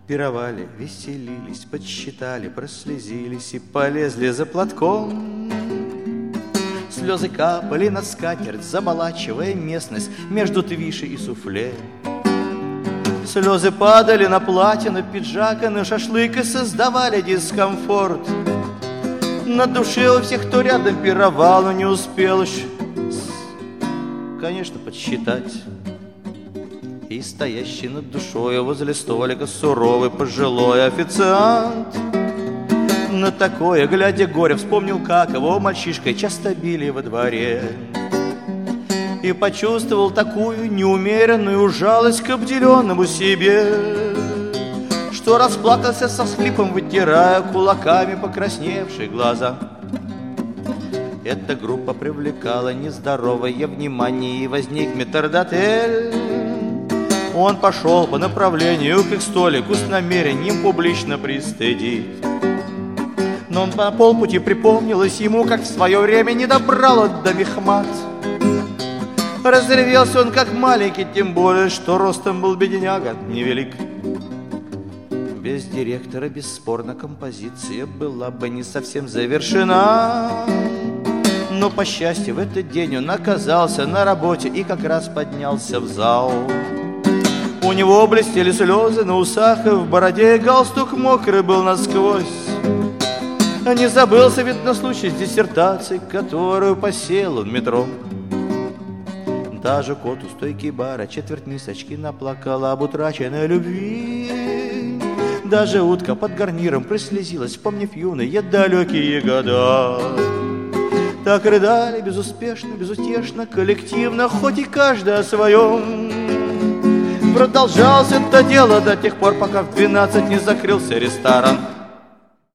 Пировали, веселились, подсчитали, прослезились и полезли за платком. Слезы капали на скатерть, заболачивая местность между твиши и суфле. Слезы падали на платье, на пиджак и на шашлык и создавали дискомфорт. На душе у всех, кто рядом пировал, но не успел еще, конечно, подсчитать. И стоящий над душой возле столика суровый пожилой официант на такое, глядя горе, вспомнил, как его мальчишкой часто били во дворе. И почувствовал такую неумеренную жалость к обделенному себе, что расплакался со всхлипом, вытирая кулаками покрасневшие глаза. Эта группа привлекала нездоровое внимание, и возник метрдотель. Он пошел по направлению к их столику с намерением публично пристыдить. Но на полпути припомнилось ему, как в свое время не добрал до Мехмат. Разревелся он как маленький, тем более, что ростом был бедняга невелик. Без директора, бесспорно, композиция была бы не совсем завершена. Но, по счастью, в этот день он оказался на работе и как раз поднялся в зал. У него блестели слезы на усах, и в бороде галстук мокрый был насквозь. Не забылся, видно, случай с диссертацией, которую посеял он в метро. Даже кот у стойки бара четверть мисочки наплакала об утраченной любви. Даже утка под гарниром прослезилась, вспомнив юные далекие года. Так рыдали безуспешно, безутешно, коллективно, хоть и каждый о своем. Продолжалось это дело до тех пор, пока в 12 не закрылся ресторан.